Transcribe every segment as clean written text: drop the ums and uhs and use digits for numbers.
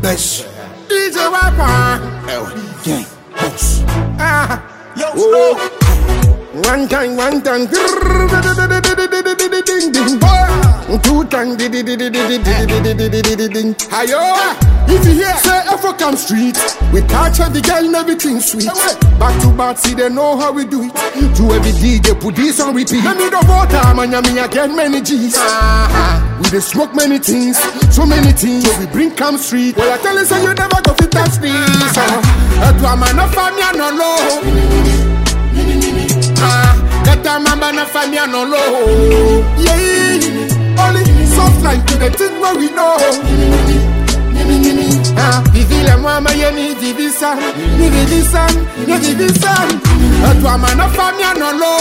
Besh. DJ Wapa. Gang. Boss. Yo, slow. One time. Two time. Ayo. If you hear, say African street. We catch the girl and everything sweet. Back to back, see they know how we do it. To every DJ, put this on repeat. Let me the water, man, I get many G's. We dey smoke many things, so many things. So we bring Camp Street. Well, I tell you, so you never go fit touch this. To a man of family, no low. Get a man of family, no low. Yeah, only soft like to the thing where we know. Vivi le mama yeni divisan, ni divisan. To a man of family, no low.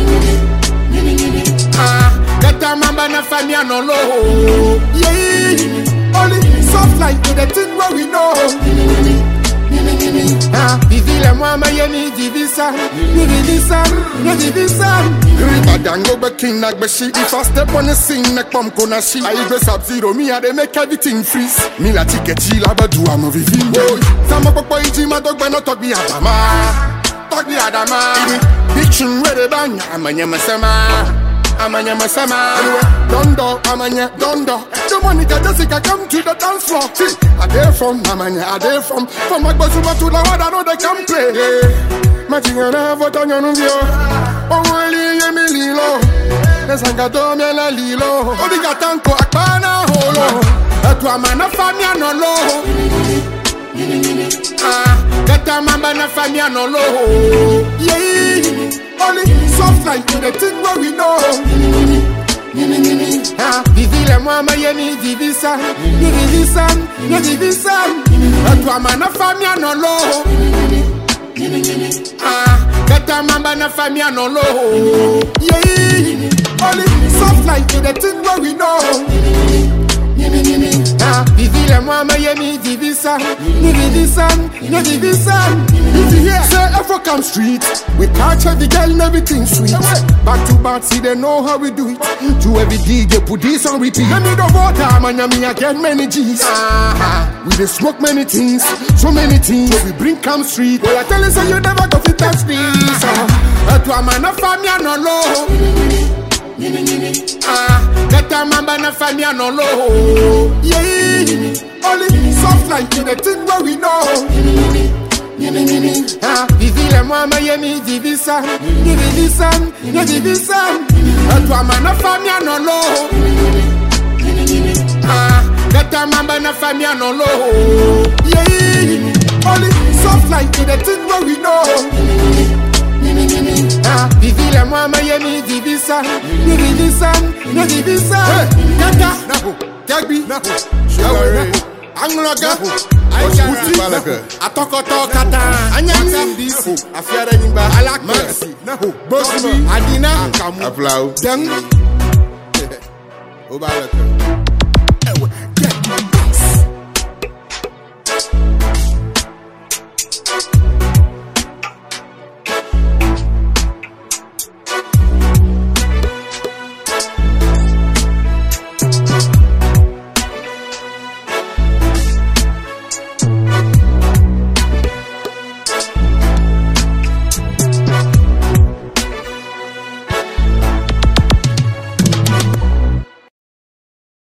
Get a man of family, no low. Yeah, only soft like to the thing where we know. Vivi le mama yeni divisan, ni divisan. Riba dango be king nak be she. If I step on the scene, nak pump kona she. I go Sub-Zero, me I dey make everything freeze. Me la ticket chila be do am Vivi. Sama popo iji ma dog be no talk be adama. Talk be adama. Big tune ready bang, amanya masema. Amanya masama. Dondo, amanya dondo. The money that Jessica come to the dance floor. See, I dey from amanya, I dey from Agbasuma to the one I know they can play. Matingana voto nyanuvio. Oweli yemililo. Nesangato miela lilo. Odiga tanko akbana holo. Etu amana famia no lo. Gata mamba na famia no lo. Yeah, only soft like to the thing where we know. Vivi le mama yeni divisan, ni divisan. Etu amana famia no lo. Gata mamba na famia no lo. Yeah, only soft like to the thing where we know. Vivi le mama yeni divisan, ni divisan. If you hear, say African street. We catch the girl and everything sweet. Back to back, see they know how we do it. To every DJ, put this on repeat. Let me the water, man, I get many G's. We dey smoke many things, so many things. So we bring Camp Street. Well, I tell you, so you never go fit touch this. To a man of family, no low. Get a man of family, no low. Yeah, only soft like to the thing where we know. Vivi le mama yeni divisan, ni divisan. To a man of family, no low. Get a man of family, no low. Yeah, only soft like to the thing where we know. Vivi le mama yeni divisan, ni divisan. Kaka, naho, Gagby, naho, Sugar, Angloga, Atokoto Kata, Anyam, Afiara Nimba, Alak, Mercy, Naho, Bossy, Adina, Applaud, Dang, Obalaka.